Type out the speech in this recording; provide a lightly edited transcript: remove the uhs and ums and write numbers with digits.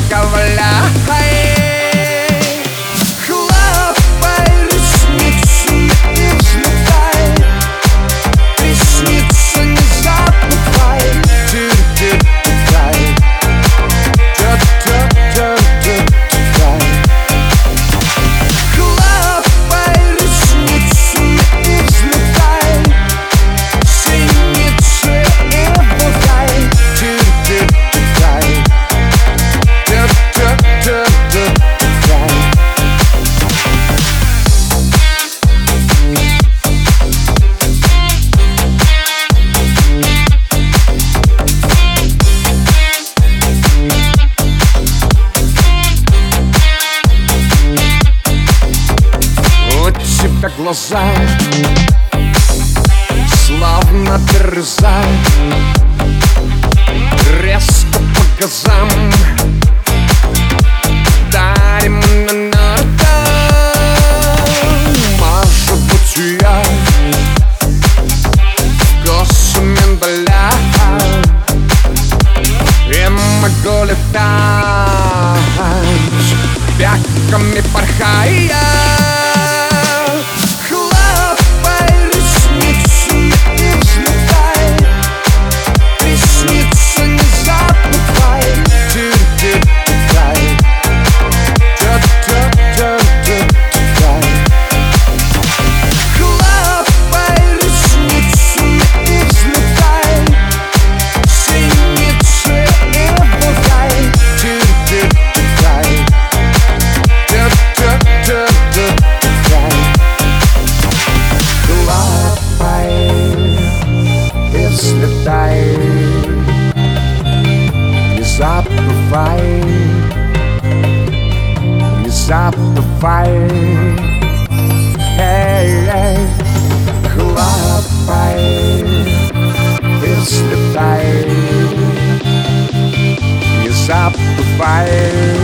добавляй. Хлопай ресницами и взлетай, ресницы не забывай. Тю-тю-тю-тай, тю-тю-тю-тю-тай. Хлопай ресницами и взлетай, синицы и болтай. Тю-тю-тю-тай, тю-тю-тю-тю-тай. У тебя глаза словно дерза, резко по газам дарим на нарта. Может быть, я вкус миндаля и могу летать веками порхая. Хлопай ресницами и взлетай, ресницы не забывай. Тю-тю-тю-тай, тю-тю-тю-тю-тай. Хлопай ресницами и взлетай, синицы и болтай. Тю-тю-тю-тай, тю-тю-тю-тю-тай. Хлопай и взлетай, не забывай, не забывай. Эй, хлопай и взлетай, не забывай.